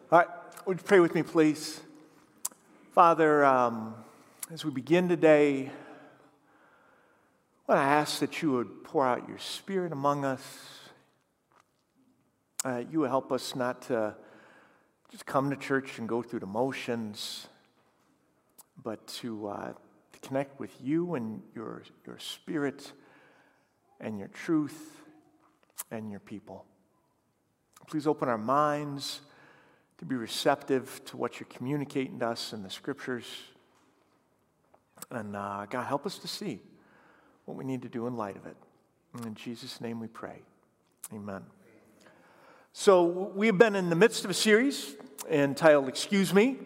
All right, would you pray with me, please? Father, as we begin today, I want to ask that you would pour out your Spirit among us. You would help us not to just come to church and go through the motions, but to connect with you and your Spirit and your truth and your people. Please open our minds to be receptive to what you're communicating to us in the Scriptures. And God, help us to see what we need to do in light of it. And in Jesus' name we pray. Amen. So we've been in the midst of a series entitled Excuse Me.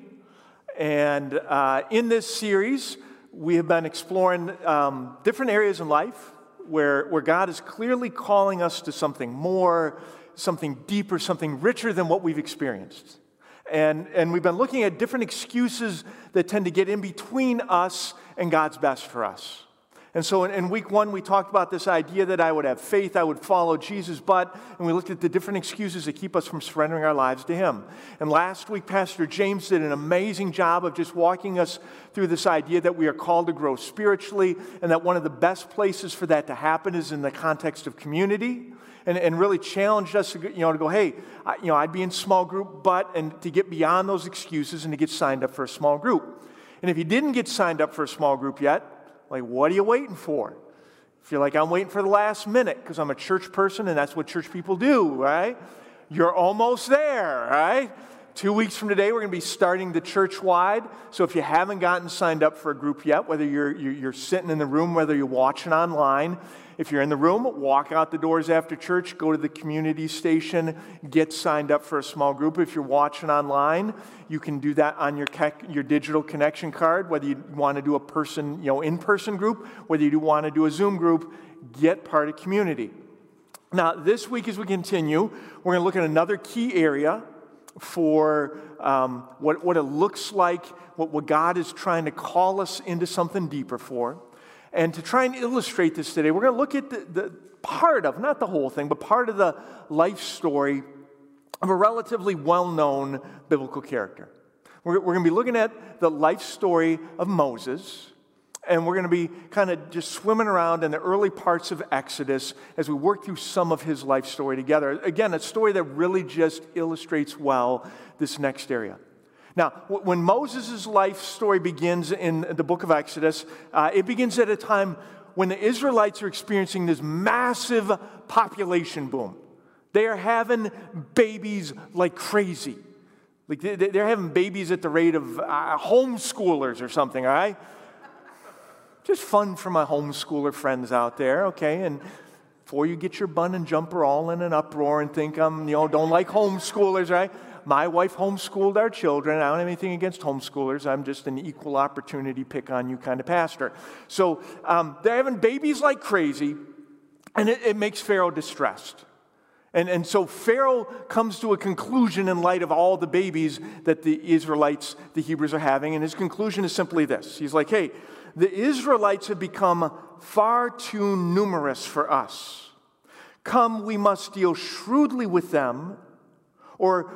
And in this series, we have been exploring different areas in life where God is clearly calling us to something more, something deeper, something richer than what we've experienced. And we've been looking at different excuses that tend to get in between us and God's best for us. And so in week one, we talked about this idea that I would have faith, I would follow Jesus, and we looked at the different excuses that keep us from surrendering our lives to Him. And last week, Pastor James did an amazing job of just walking us through this idea that we are called to grow spiritually, and that one of the best places for that to happen is in the context of community. And really challenged us to go, hey, I'd be in small group, and to get beyond those excuses and to get signed up for a small group. And if you didn't get signed up for a small group yet, what are you waiting for? If you're like, I'm waiting for the last minute because I'm a church person and that's what church people do, right? You're almost there, right? 2 weeks from today, we're going to be starting the church-wide. So if you haven't gotten signed up for a group yet, whether you're sitting in the room, whether you're watching online, if you're in the room, walk out the doors after church, go to the community station, get signed up for a small group. If you're watching online, you can do that on your digital connection card, whether you want to do a in-person group, whether you want to do a Zoom group, get part of community. Now, this week as we continue, we're going to look at another key area for what it looks like, what God is trying to call us into something deeper for. And to try and illustrate this today, we're going to look at the part of, not the whole thing, but part of the life story of a relatively well-known biblical character. We're going to be looking at the life story of Moses, and we're going to be kind of just swimming around in the early parts of Exodus as we work through some of his life story together. Again, a story that really just illustrates well this next area. Now, when Moses' life story begins in the book of Exodus, it begins at a time when the Israelites are experiencing this massive population boom. They are having babies like crazy. Like they're having babies at the rate of homeschoolers or something, all right? Just fun for my homeschooler friends out there, okay? And before you get your bun and jumper all in an uproar and think don't like homeschoolers, right? My wife homeschooled our children. I don't have anything against homeschoolers. I'm just an equal opportunity pick on you kind of pastor. So they're having babies like crazy, and it makes Pharaoh distressed. And so Pharaoh comes to a conclusion in light of all the babies that the Israelites, the Hebrews, are having, and his conclusion is simply this. He's like, hey, the Israelites have become far too numerous for us. Come, we must deal shrewdly with them, or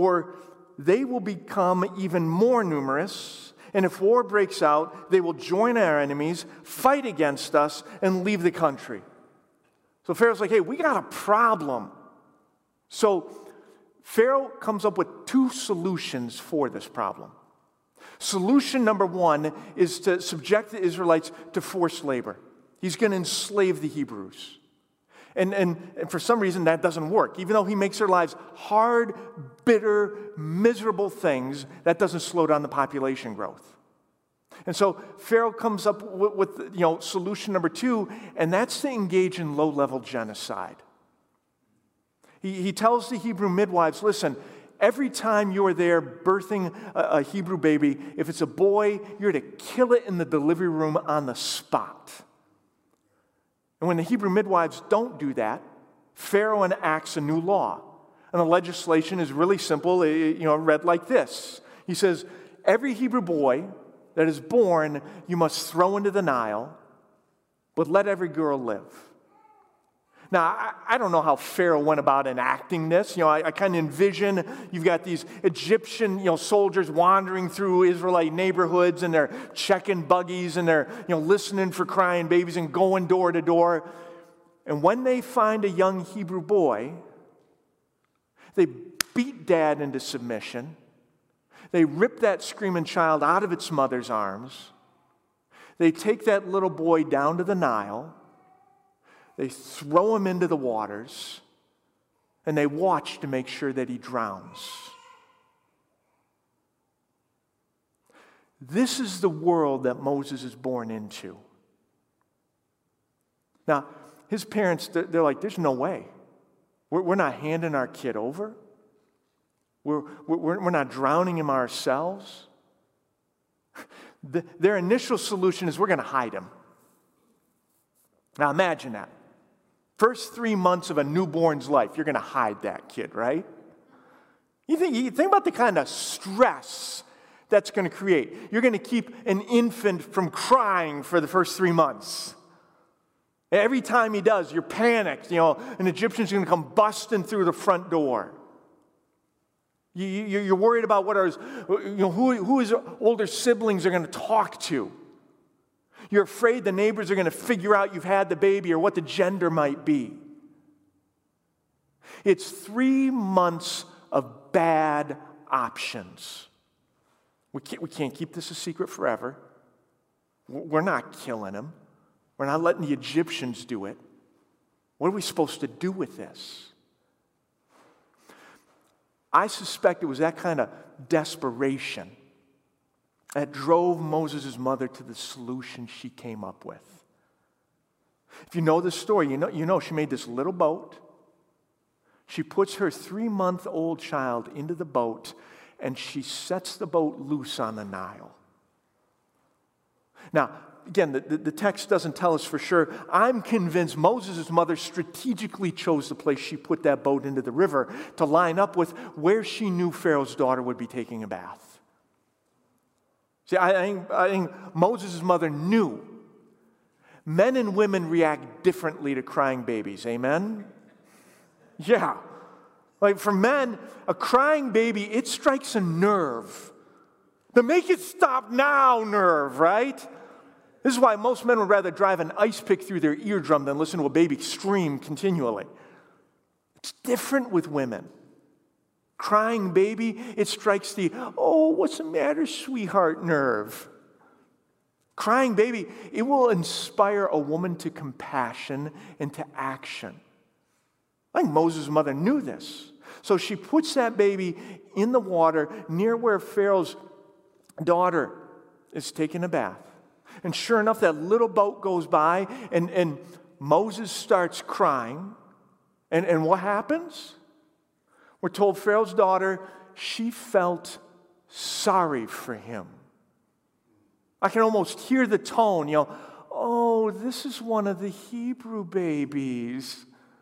they will become even more numerous, and if war breaks out, they will join our enemies, fight against us, and leave the country. So Pharaoh's like, hey, we got a problem. So Pharaoh comes up with two solutions for this problem. Solution number one is to subject the Israelites to forced labor. He's going to enslave the Hebrews. And for some reason, that doesn't work. Even though he makes their lives hard, bitter, miserable things, that doesn't slow down the population growth. And so Pharaoh comes up with solution number two, and that's to engage in low-level genocide. He tells the Hebrew midwives, listen, every time you are there birthing a Hebrew baby, if it's a boy, you're to kill it in the delivery room on the spot. And when the Hebrew midwives don't do that, Pharaoh enacts a new law. And the legislation is really simple, read like this. He says, every Hebrew boy that is born, you must throw into the Nile, but let every girl live. Now, I don't know how Pharaoh went about enacting this. I kind of envision you've got these Egyptian, soldiers wandering through Israelite neighborhoods, and they're checking buggies, and they're, listening for crying babies and going door to door. And when they find a young Hebrew boy, they beat dad into submission. They rip that screaming child out of its mother's arms. They take that little boy down to the Nile. They throw him into the waters, and they watch to make sure that he drowns. This is the world that Moses is born into. Now, his parents, they're like, there's no way. We're not handing our kid over. We're not drowning him ourselves. Their initial solution is we're going to hide him. Now imagine that. First 3 months of a newborn's life, you're going to hide that kid, right? You think about the kind of stress that's going to create. You're going to keep an infant from crying for the first 3 months. Every time he does, you're panicked. An Egyptian's going to come busting through the front door. You're worried about who his older siblings are going to talk to. You're afraid the neighbors are going to figure out you've had the baby or what the gender might be. It's 3 months of bad options. We can't keep this a secret forever. We're not killing him. We're not letting the Egyptians do it. What are we supposed to do with this? I suspect it was that kind of desperation that drove Moses' mother to the solution she came up with. If you know the story, you know she made this little boat. She puts her 3-month-old child into the boat, and she sets the boat loose on the Nile. Now, again, the text doesn't tell us for sure. I'm convinced Moses' mother strategically chose the place she put that boat into the river to line up with where she knew Pharaoh's daughter would be taking a bath. See, I think Moses' mother knew men and women react differently to crying babies. Amen? Yeah. Like for men, a crying baby, it strikes a nerve. The make it stop now nerve, right? This is why most men would rather drive an ice pick through their eardrum than listen to a baby scream continually. It's different with women. Crying baby, it strikes the, oh, what's the matter, sweetheart nerve. Crying baby, it will inspire a woman to compassion and to action. I think Moses' mother knew this. So she puts that baby in the water near where Pharaoh's daughter is taking a bath. And sure enough, that little boat goes by, and Moses starts crying. And what happens? We're told Pharaoh's daughter, she felt sorry for him. I can almost hear the tone, oh, this is one of the Hebrew babies.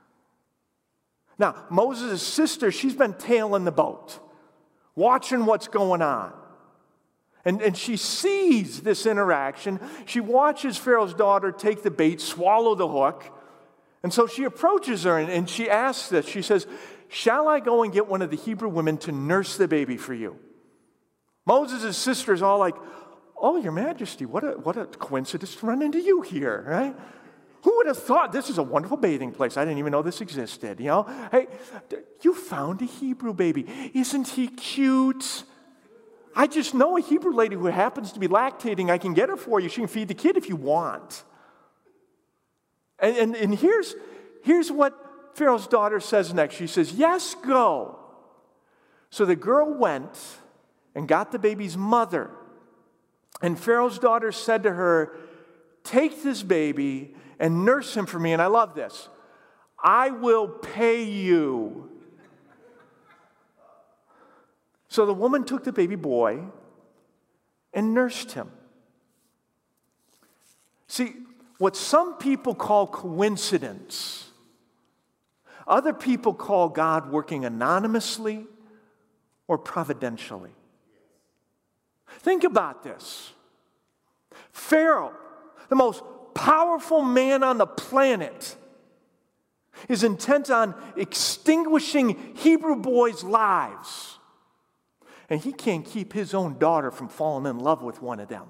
Now, Moses' sister, she's been tailing the boat, watching what's going on. And she sees this interaction. She watches Pharaoh's daughter take the bait, swallow the hook. And so she approaches her and she asks this. She says, shall I go and get one of the Hebrew women to nurse the baby for you? Moses' sister is all like, oh, Your Majesty, what a coincidence to run into you here, right? Who would have thought this is a wonderful bathing place? I didn't even know this existed, Hey, you found a Hebrew baby. Isn't he cute? I just know a Hebrew lady who happens to be lactating. I can get her for you. She can feed the kid if you want. And here's what Pharaoh's daughter says next. She says, yes, go. So the girl went and got the baby's mother. And Pharaoh's daughter said to her, take this baby and nurse him for me. And I love this. I will pay you. So the woman took the baby boy and nursed him. See, what some people call coincidence, other people call God working anonymously or providentially. Think about this. Pharaoh, the most powerful man on the planet, is intent on extinguishing Hebrew boys' lives. And he can't keep his own daughter from falling in love with one of them.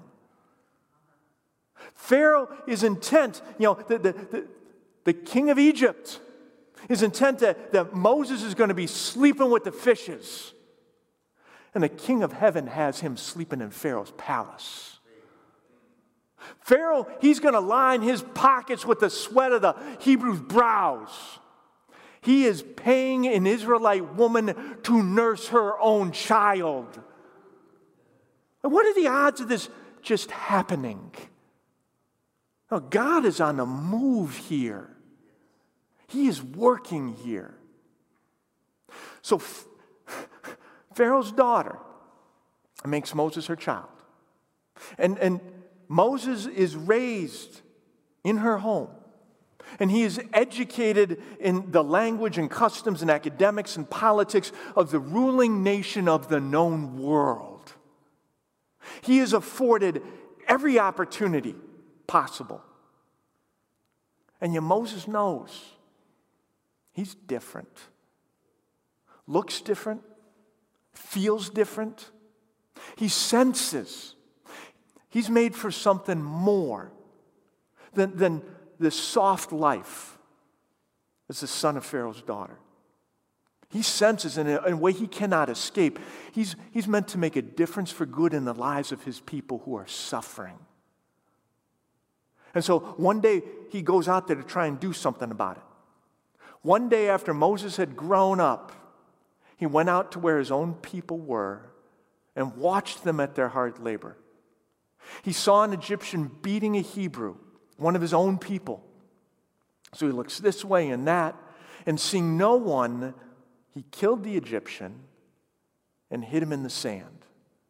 Pharaoh is intent, the king of Egypt is intent that Moses is going to be sleeping with the fishes. And the king of heaven has him sleeping in Pharaoh's palace. Pharaoh, he's going to line his pockets with the sweat of the Hebrews' brows. He is paying an Israelite woman to nurse her own child. And what are the odds of this just happening? Now, God is on the move here. He is working here. So Pharaoh's daughter makes Moses her child. And Moses is raised in her home. And he is educated in the language and customs and academics and politics of the ruling nation of the known world. He is afforded every opportunity possible. And yet Moses knows he's different. Looks different. Feels different. He senses he's made for something more than the soft life as the son of Pharaoh's daughter. He senses in a way he cannot escape. He's meant to make a difference for good in the lives of his people who are suffering. And so one day he goes out there to try and do something about it. One day after Moses had grown up, he went out to where his own people were and watched them at their hard labor. He saw an Egyptian beating a Hebrew, one of his own people. So he looks this way and that, and seeing no one, he killed the Egyptian and hid him in the sand.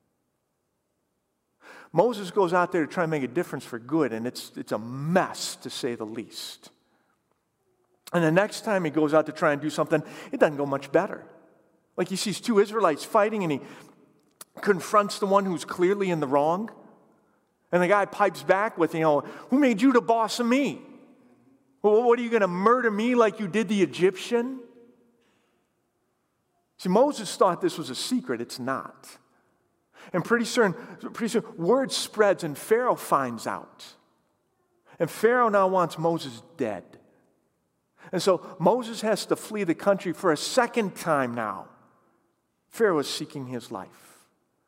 Moses goes out there to try and make a difference for good, and it's a mess, to say the least. And the next time he goes out to try and do something, it doesn't go much better. Like he sees two Israelites fighting, and he confronts the one who's clearly in the wrong. And the guy pipes back with, who made you the boss of me? Well, what, are you going to murder me like you did the Egyptian? See, Moses thought this was a secret. It's not. And pretty soon, word spreads and Pharaoh finds out. And Pharaoh now wants Moses dead. And so Moses has to flee the country for a second time now. Pharaoh is seeking his life.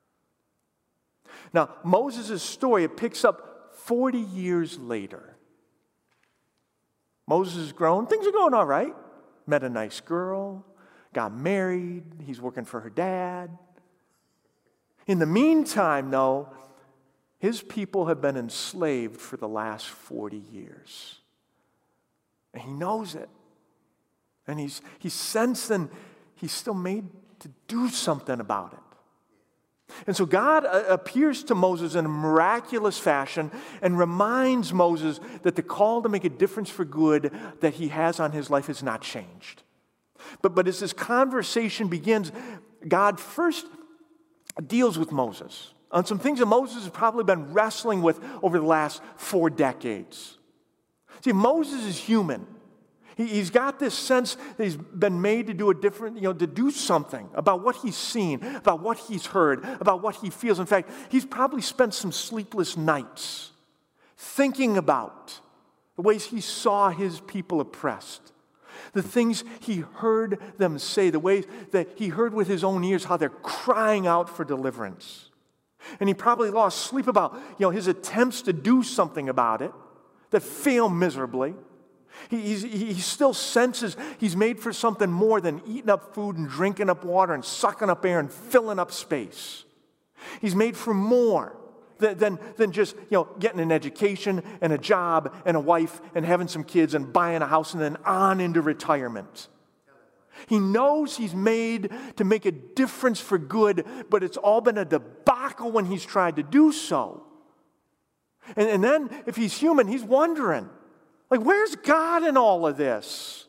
Now, Moses' story, it picks up 40 years later. Moses is grown. Things are going all right. Met a nice girl. Got married. He's working for her dad. In the meantime, though, his people have been enslaved for the last 40 years. And he knows it. And he's sensing he's still made to do something about it. And so God appears to Moses in a miraculous fashion and reminds Moses that the call to make a difference for good that he has on his life has not changed. But as this conversation begins, God first deals with Moses on some things that Moses has probably been wrestling with over the last 4 decades. See, Moses is human. He's got this sense that he's been made to do to do something about what he's seen, about what he's heard, about what he feels. In fact, he's probably spent some sleepless nights thinking about the ways he saw his people oppressed, the things he heard them say, the ways that he heard with his own ears how they're crying out for deliverance. And he probably lost sleep about, his attempts to do something about it that fail miserably. He still senses he's made for something more than eating up food and drinking up water and sucking up air and filling up space. He's made for more than just getting an education and a job and a wife and having some kids and buying a house and then on into retirement. He knows he's made to make a difference for good, but it's all been a debacle when he's tried to do so. And then, if he's human, he's wondering, where's God in all of this?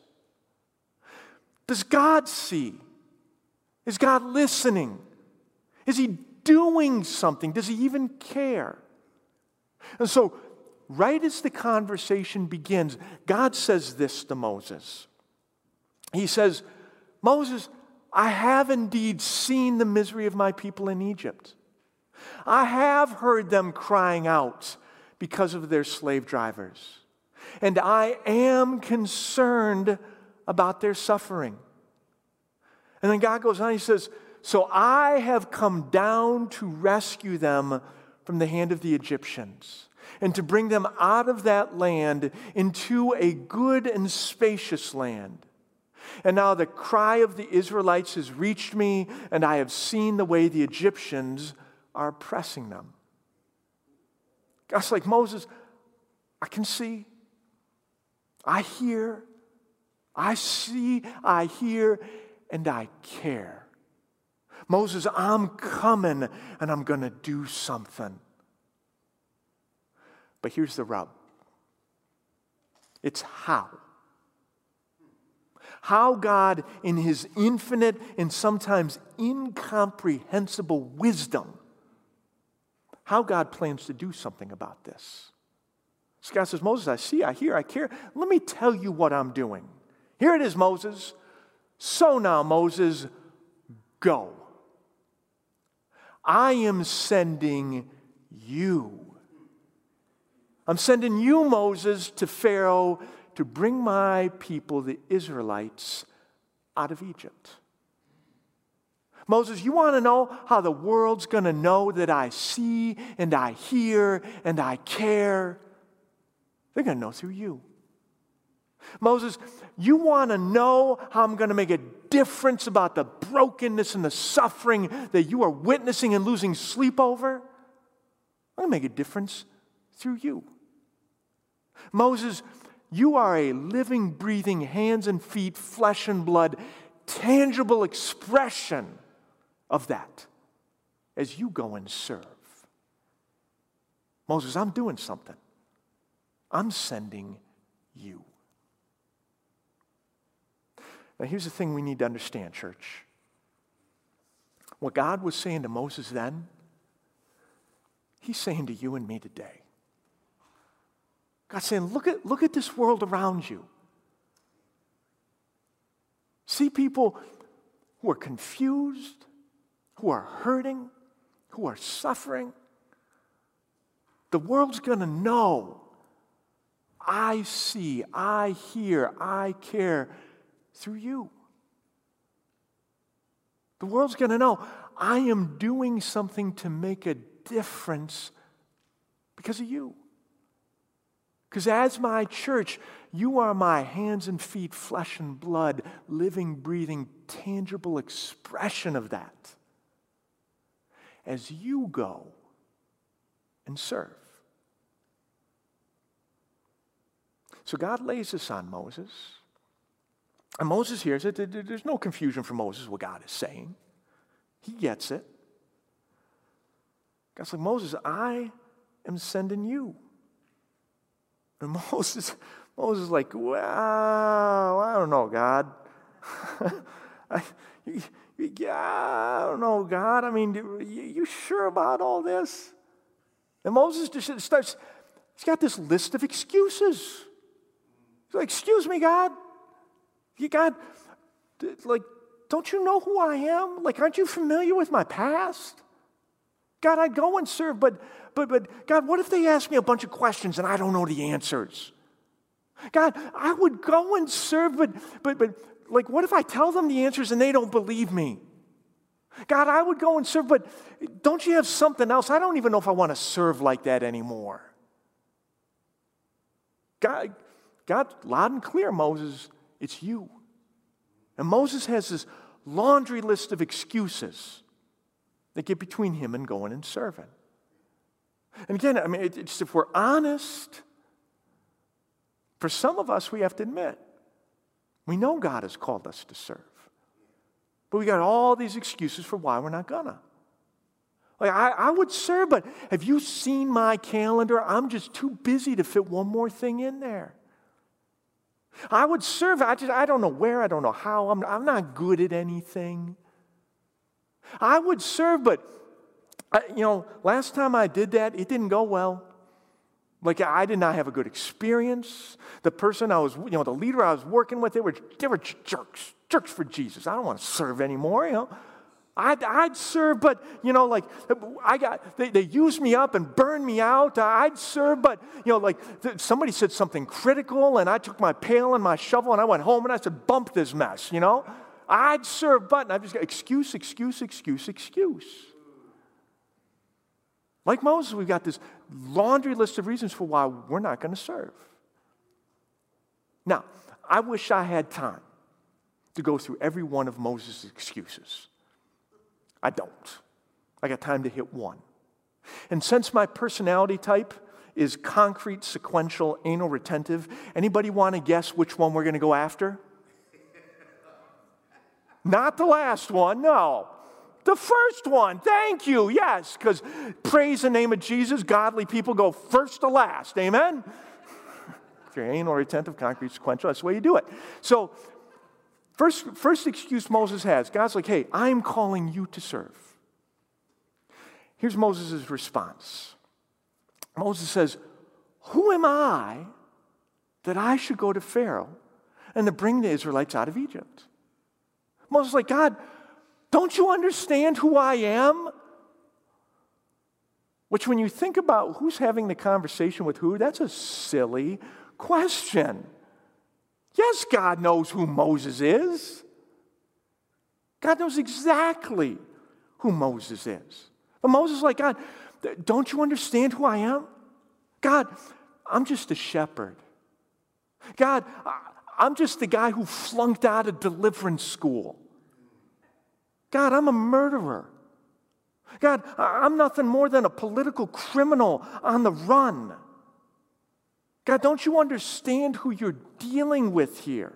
Does God see? Is God listening? Is he doing something? Does he even care? And so, right as the conversation begins, God says this to Moses. He says, Moses, I have indeed seen the misery of my people in Egypt. I have heard them crying out because of their slave drivers, and I am concerned about their suffering. And then God goes on, he says, so I have come down to rescue them from the hand of the Egyptians and to bring them out of that land into a good and spacious land. And now the cry of the Israelites has reached me, and I have seen the way the Egyptians are oppressing them. God's like, Moses, I can see, I hear, I see, I hear, and I care. Moses, I'm coming, and I'm going to do something. But here's the rub. It's how. How God, in His infinite and sometimes incomprehensible wisdom, how God plans to do something about this. So God says, Moses, I see, I hear, I care. Let me tell you what I'm doing. Here it is, Moses. So now, Moses, go. I am sending you. I'm sending you, Moses, to Pharaoh to bring my people, the Israelites, out of Egypt. Moses, you want to know how the world's going to know that I see and I hear and I care? They're going to know through you. Moses, you want to know how I'm going to make a difference about the brokenness and the suffering that you are witnessing and losing sleep over? I'm going to make a difference through you. Moses, you are a living, breathing, hands and feet, flesh and blood, tangible expression of that as you go and serve. Moses, I'm doing something. I'm sending you. Now, here's the thing we need to understand, church. What God was saying to Moses then, He's saying to you and me today. God's saying, look at this world around you. See people who are confused, who are hurting, who are suffering. The world's going to know I see, I hear, I care through you. The world's going to know I am doing something to make a difference because of you. Because as my church, you are my hands and feet, flesh and blood, living, breathing, tangible expression of that. As you go and serve. So God lays this on Moses. And Moses hears it. There's no confusion for Moses what God is saying. He gets it. God's like, Moses, I am sending you. And Moses is like, wow, I don't know, God. I don't know, God. I mean, you sure about all this? And Moses just starts, he's got this list of excuses. He's like, excuse me, God. God, like, don't you know who I am? Like, aren't you familiar with my past? God, I'd go and serve, but God, what if they ask me a bunch of questions and I don't know the answers? God, I would go and serve, but like, what if I tell them the answers and they don't believe me? God, I would go and serve, but don't you have something else? I don't even know if I want to serve like that anymore. God, loud and clear, Moses, it's you. And Moses has this laundry list of excuses that get between him and going and serving. And again, I mean, it's, if we're honest, for some of us, we have to admit, we know God has called us to serve. But we got all these excuses for why we're not gonna. Like, I would serve, but have you seen my calendar? I'm just too busy to fit one more thing in there. I would serve, I don't know where, I don't know how, I'm not good at anything. I would serve, but, last time I did that, it didn't go well. Like, I did not have a good experience. The person I was, the leader I was working with, they were jerks for Jesus. I don't want to serve anymore, I'd serve, but, they used me up and burned me out. I'd serve, but, somebody said something critical, and I took my pail and my shovel, and I went home, and I said, bump this mess, I'd serve, but, and I've just got excuse. Like Moses, we've got this laundry list of reasons for why we're not going to serve. Now, I wish I had time to go through every one of Moses' excuses. I don't. I got time to hit one. And since my personality type is concrete, sequential, anal retentive, anybody want to guess which one we're going to go after? Not the last one, no. The first one, thank you, yes, because praise the name of Jesus, godly people go first to last, amen? If you're anal retentive, concrete, sequential, that's the way you do it. So, first excuse Moses has, God's like, hey, I'm calling you to serve. Here's Moses' response. Moses says, who am I that I should go to Pharaoh and to bring the Israelites out of Egypt? Moses is like, God, don't you understand who I am? Which, when you think about who's having the conversation with who, that's a silly question. Yes, God knows who Moses is. God knows exactly who Moses is. But Moses is like, God, don't you understand who I am? God, I'm just a shepherd. God, I'm just the guy who flunked out of deliverance school. God, I'm a murderer. God, I'm nothing more than a political criminal on the run. God, don't you understand who you're dealing with here?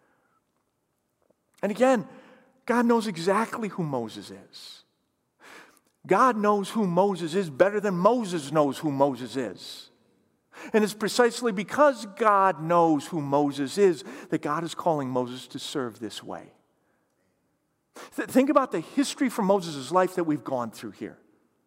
And again, God knows exactly who Moses is. God knows who Moses is better than Moses knows who Moses is. And it's precisely because God knows who Moses is that God is calling Moses to serve this way. Think about the history from Moses' life that we've gone through here.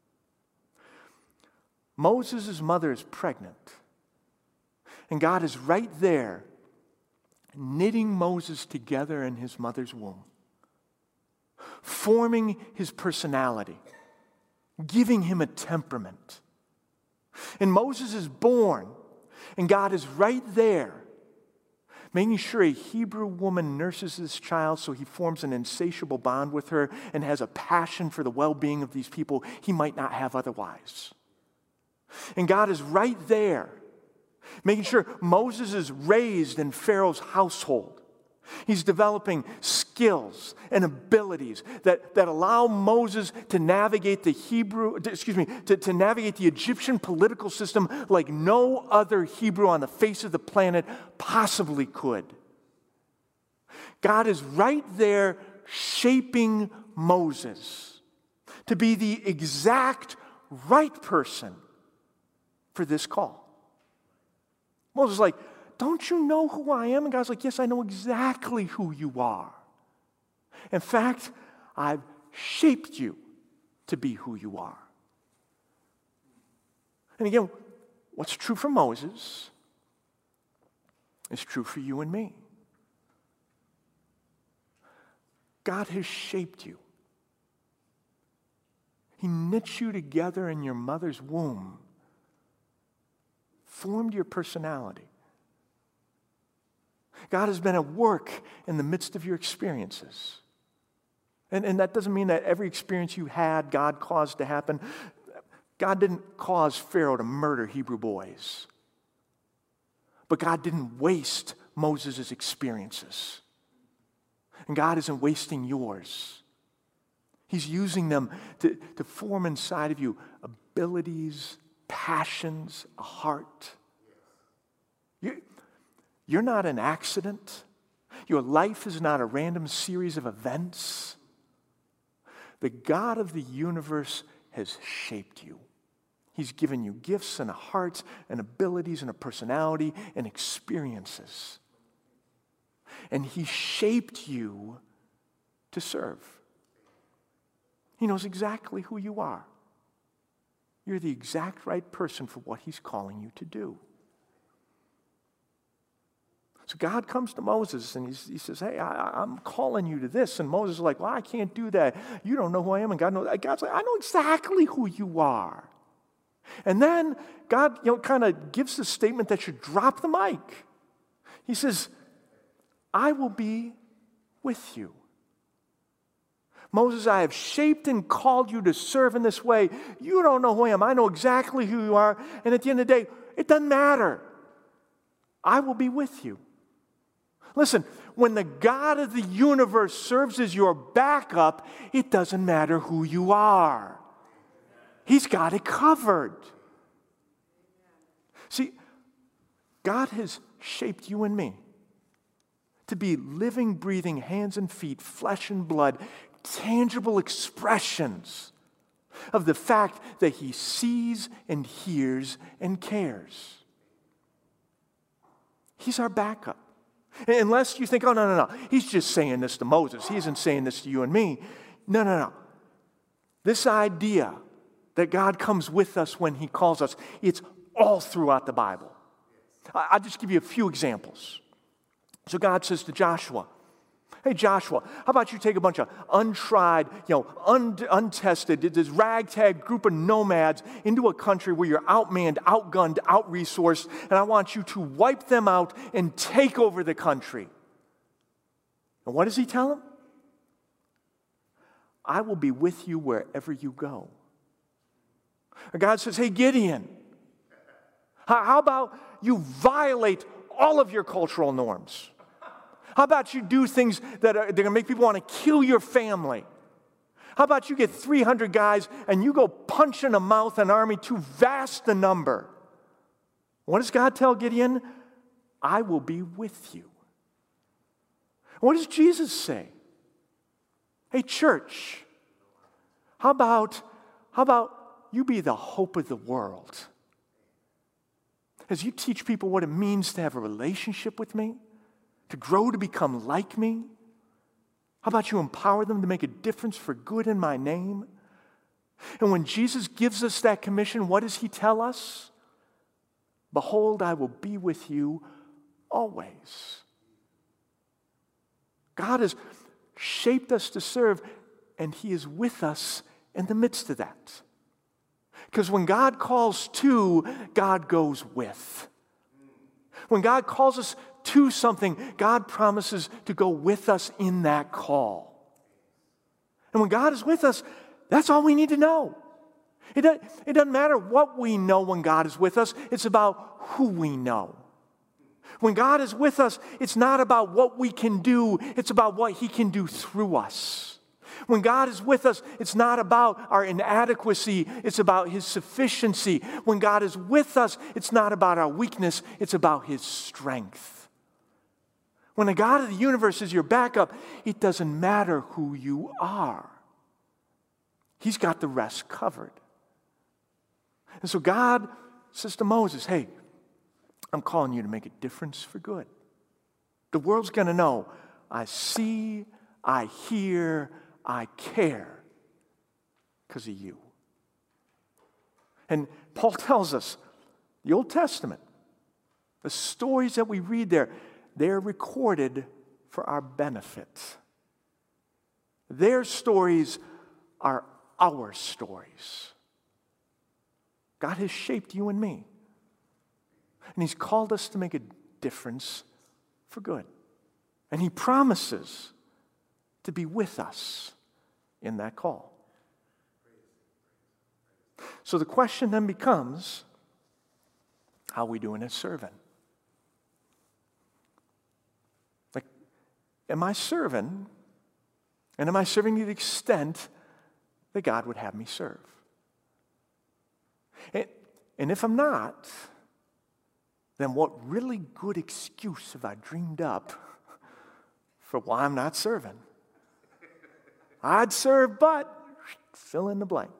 Moses' mother is pregnant. And God is right there knitting Moses together in his mother's womb, forming his personality, giving him a temperament. And Moses is born, and God is right there, making sure a Hebrew woman nurses this child so he forms an insatiable bond with her and has a passion for the well-being of these people he might not have otherwise. And God is right there, making sure Moses is raised in Pharaoh's household. He's developing skills and abilities that allow Moses to navigate the to navigate the Egyptian political system like no other Hebrew on the face of the planet possibly could. God is right there shaping Moses to be the exact right person for this call. Moses is like, don't you know who I am? And God's like, yes, I know exactly who you are. In fact, I've shaped you to be who you are. And again, what's true for Moses is true for you and me. God has shaped you. He knit you together in your mother's womb, formed your personality. God has been at work in the midst of your experiences. And that doesn't mean that every experience you had, God caused to happen. God didn't cause Pharaoh to murder Hebrew boys. But God didn't waste Moses' experiences. And God isn't wasting yours. He's using them to form inside of you abilities, passions, a heart. You're not an accident. Your life is not a random series of events. The God of the universe has shaped you. He's given you gifts and a heart and abilities and a personality and experiences. And He shaped you to serve. He knows exactly who you are. you're the exact right person for what he's calling you to do. So God comes to Moses and he says, hey, I'm calling you to this. And Moses is like, well, I can't do that. You don't know who I am. And God's like, I know exactly who you are. And then God, kind of gives the statement that should drop the mic. He says, I will be with you. Moses, I have shaped and called you to serve in this way. You don't know who I am. I know exactly who you are. And at the end of the day, it doesn't matter. I will be with you. Listen, when the God of the universe serves as your backup, it doesn't matter who you are. He's got it covered. See, God has shaped you and me to be living, breathing hands and feet, flesh and blood, tangible expressions of the fact that he sees and hears and cares. He's our backup. Unless you think, oh, no. He's just saying this to Moses. He isn't saying this to you and me. No. This idea that God comes with us when he calls us, it's all throughout the Bible. I'll just give you a few examples. So God says to Joshua, hey, Joshua, how about you take a bunch of untried, untested, this ragtag group of nomads into a country where you're outmanned, outgunned, out-resourced, and I want you to wipe them out and take over the country. And what does he tell them? I will be with you wherever you go. And God says, hey, Gideon, how about you violate all of your cultural norms? How about you do things that are going to make people want to kill your family? How about you get 300 guys and you go punch in the mouth an army too vast a number? What does God tell Gideon? I will be with you. What does Jesus say? Hey, church, how about you be the hope of the world? As you teach people what it means to have a relationship with me, to grow to become like me? How about you empower them to make a difference for good in my name? And when Jesus gives us that commission, what does he tell us? Behold, I will be with you always. God has shaped us to serve, and he is with us in the midst of that. Because when God calls to, God goes with. When God calls us to something, God promises to go with us in that call. And when God is with us, that's all we need to know. It doesn't matter what we know when God is with us. It's about who we know. When God is with us, it's not about what we can do. It's about what he can do through us. When God is with us, it's not about our inadequacy, it's about his sufficiency. When God is with us, it's not about our weakness, it's about his strength. When the God of the universe is your backup, it doesn't matter who you are. He's got the rest covered. And so God says to Moses, hey, I'm calling you to make a difference for good. The world's going to know I see, I hear, I care because of you. And Paul tells us, the Old Testament, the stories that we read there, they're recorded for our benefit. Their stories are our stories. God has shaped you and me. And he's called us to make a difference for good. And he promises to be with us in that call. So the question then becomes, how are we doing as serving? Like, am I serving? And am I serving to the extent that God would have me serve? And if I'm not, then what really good excuse have I dreamed up for why I'm not serving? I'd serve, but fill in the blank.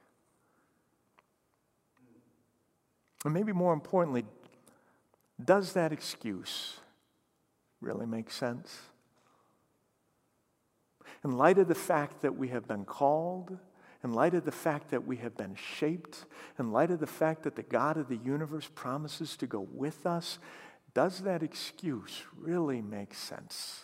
And maybe more importantly, does that excuse really make sense? In light of the fact that we have been called, in light of the fact that we have been shaped, in light of the fact that the God of the universe promises to go with us, does that excuse really make sense?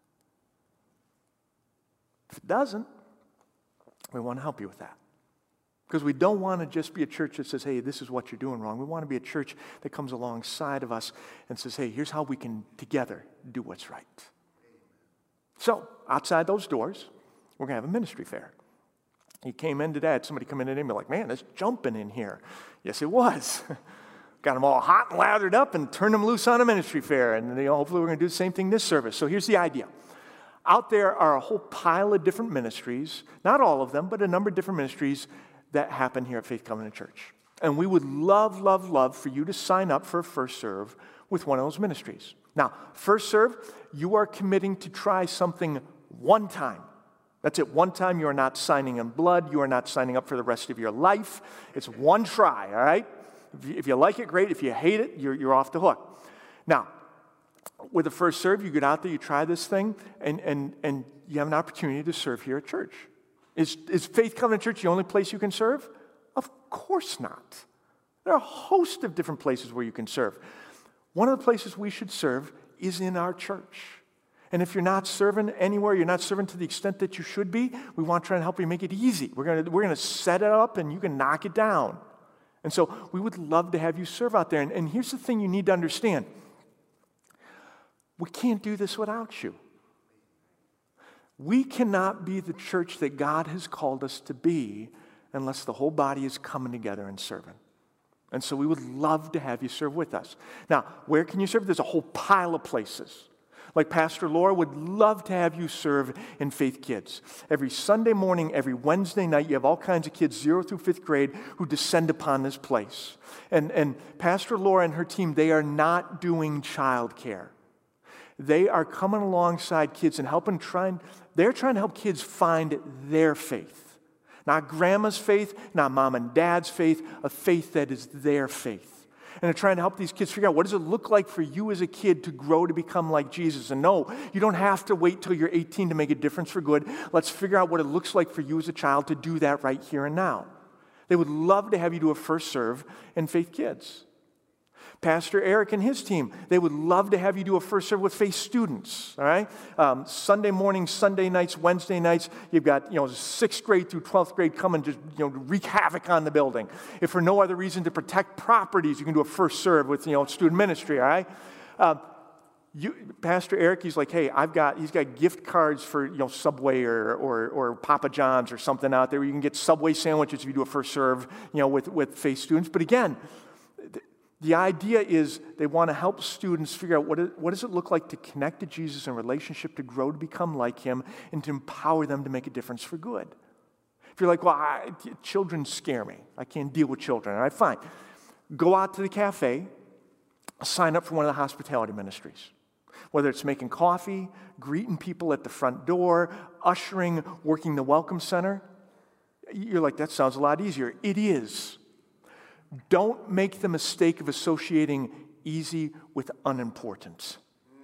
If it doesn't, we want to help you with that. Because we don't want to just be a church that says, hey, this is what you're doing wrong. We want to be a church that comes alongside of us and says, hey, here's how we can together do what's right. So, outside those doors, we're going to have a ministry fair. You came in today, had somebody come in and be like, man, it's jumping in here. Yes, it was. Got them all hot and lathered up and turned them loose on a ministry fair. And hopefully we're going to do the same thing this service. So here's the idea. Out there are a whole pile of different ministries, not all of them, but a number of different ministries that happen here at Faith Covenant Church. And we would love, love, love for you to sign up for a First Serve with one of those ministries. Now, First Serve, you are committing to try something one time. That's it, one time. You are not signing in blood. You are not signing up for the rest of your life. It's one try, all right? If you like it, great. If you hate it, you're off the hook. Now, with the First Serve, you get out there, you try this thing, and you have an opportunity to serve here at church. Is Faith Covenant Church the only place you can serve? Of course not. There are a host of different places where you can serve. One of the places we should serve is in our church. And if you're not serving anywhere, you're not serving to the extent that you should be, we want to try and help you make it easy. We're going to set it up and you can knock it down. And so we would love to have you serve out there. And here's the thing you need to understand. We can't do this without you. We cannot be the church that God has called us to be unless the whole body is coming together and serving. And so we would love to have you serve with us. Now, where can you serve? There's a whole pile of places. Like Pastor Laura would love to have you serve in Faith Kids. Every Sunday morning, every Wednesday night, you have all kinds of kids, 0 through 5th grade, who descend upon this place. And Pastor Laura and her team, they are not doing childcare. They are coming alongside kids and they're trying to help kids find their faith. Not grandma's faith, not mom and dad's faith, a faith that is their faith. And they're trying to help these kids figure out, what does it look like for you as a kid to grow to become like Jesus? And no, you don't have to wait till you're 18 to make a difference for good. Let's figure out what it looks like for you as a child to do that right here and now. They would love to have you do a First Serve in Faith Kids. Pastor Eric and his team, they would love to have you do a First Serve with Faith students, all right? Sunday mornings, Sunday nights, Wednesday nights, you've got, 6th grade through 12th grade come and just, wreak havoc on the building. If for no other reason to protect properties, you can do a First Serve with, student ministry, all right? Pastor Eric, he's like, hey, he's got gift cards for, Subway or Papa John's or something out there where you can get Subway sandwiches if you do a First Serve, with Faith students. But again, the idea is they want to help students figure out what does it look like to connect to Jesus in relationship, to grow to become like him, and to empower them to make a difference for good. If you're like, well, children scare me. I can't deal with children. All right, fine. Go out to the cafe, sign up for one of the hospitality ministries. Whether it's making coffee, greeting people at the front door, ushering, working the welcome center. You're like, that sounds a lot easier. It is. Don't make the mistake of associating easy with unimportant.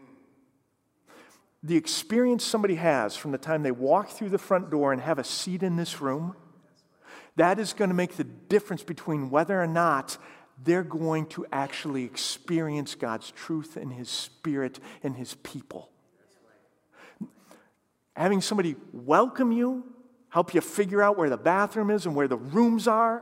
The experience somebody has from the time they walk through the front door and have a seat in this room, that is going to make the difference between whether or not they're going to actually experience God's truth and His Spirit and His people. Having somebody welcome you, help you figure out where the bathroom is and where the rooms are,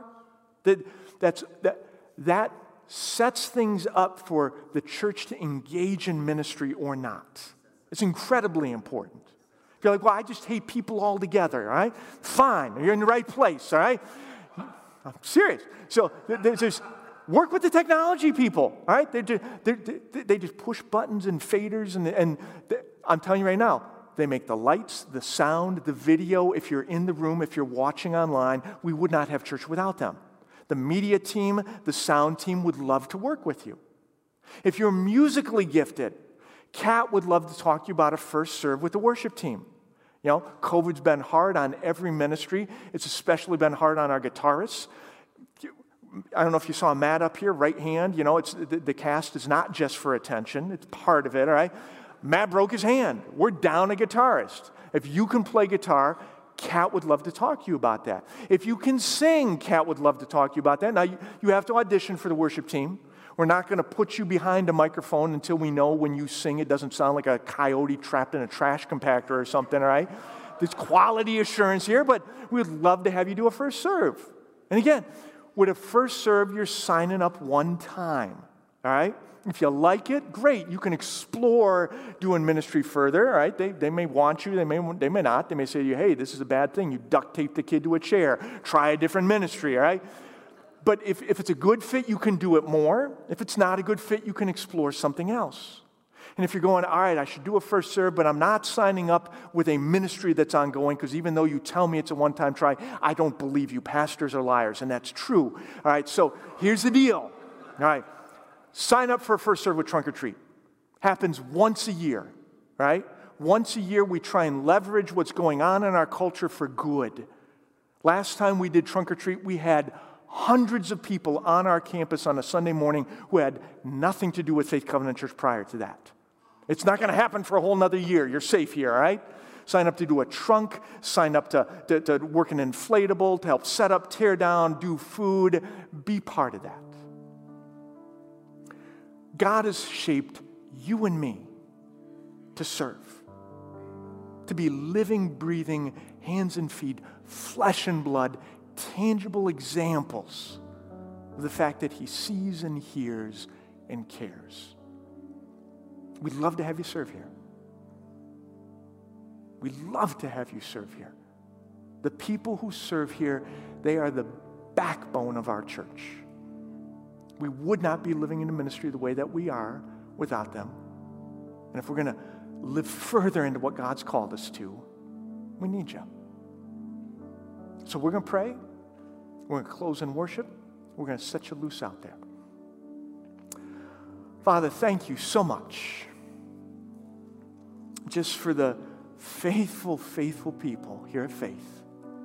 that sets things up for the church to engage in ministry or not. It's incredibly important. If you're like, well, I just hate people altogether, all right? Fine, you're in the right place, all right? I'm serious. So there's work with the technology people, all right? They just push buttons and faders, and I'm telling you right now, they make the lights, the sound, the video. If you're in the room, if you're watching online, we would not have church without them. The media team, the sound team would love to work with you. If you're musically gifted, Kat would love to talk to you about a First Serve with the worship team. COVID's been hard on every ministry. It's especially been hard on our guitarists. I don't know if you saw Matt up here, right hand. It's the cast is not just for attention. It's part of it, all right? Matt broke his hand. We're down a guitarist. If you can play guitar, Kat would love to talk to you about that. If you can sing, Kat would love to talk to you about that. Now, you have to audition for the worship team. We're not going to put you behind a microphone until we know when you sing it doesn't sound like a coyote trapped in a trash compactor or something, all right? There's quality assurance here, but we'd love to have you do a first serve. And again, with a first serve, you're signing up one time, all right? If you like it, great. You can explore doing ministry further, all right? They may want you, they may not. They may say to you, hey, this is a bad thing. You duct tape the kid to a chair. Try a different ministry, all right? But if it's a good fit, you can do it more. If it's not a good fit, you can explore something else. And if you're going, all right, I should do a first serve, but I'm not signing up with a ministry that's ongoing because even though you tell me it's a one-time try, I don't believe you. Pastors are liars, and that's true. All right, so here's the deal. All right. Sign up for a first serve with Trunk or Treat. Happens once a year, right? Once a year, we try and leverage what's going on in our culture for good. Last time we did Trunk or Treat, we had hundreds of people on our campus on a Sunday morning who had nothing to do with Faith Covenant Church prior to that. It's not going to happen for a whole nother year. You're safe here, all right? Sign up to do a trunk, sign up to work an inflatable, to help set up, tear down, do food. Be part of that. God has shaped you and me to serve, to be living, breathing, hands and feet, flesh and blood, tangible examples of the fact that He sees and hears and cares. We'd love to have you serve here. We'd love to have you serve here. The people who serve here, they are the backbone of our church. We would not be living in the ministry the way that we are without them. And if we're going to live further into what God's called us to, we need you. So we're going to pray. We're going to close in worship. We're going to set you loose out there. Father, thank you so much just for the faithful, faithful people here at Faith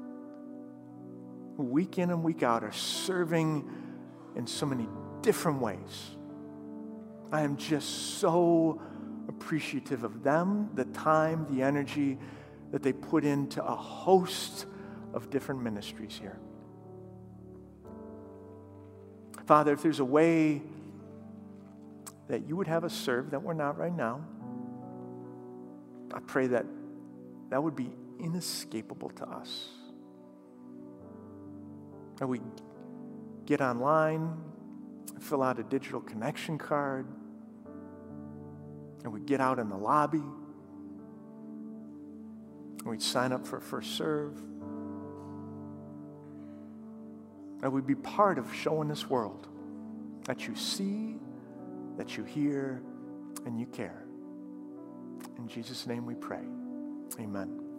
who week in and week out are serving in so many different ways. I am just so appreciative of them, the time, the energy that they put into a host of different ministries here. Father, if there's a way that you would have us serve that we're not right now, I pray that that would be inescapable to us. That we get online, fill out a digital connection card, and we get out in the lobby, and we'd sign up for a first serve, and we'd be part of showing this world that you see, that you hear, and you care. In Jesus' name we pray. Amen.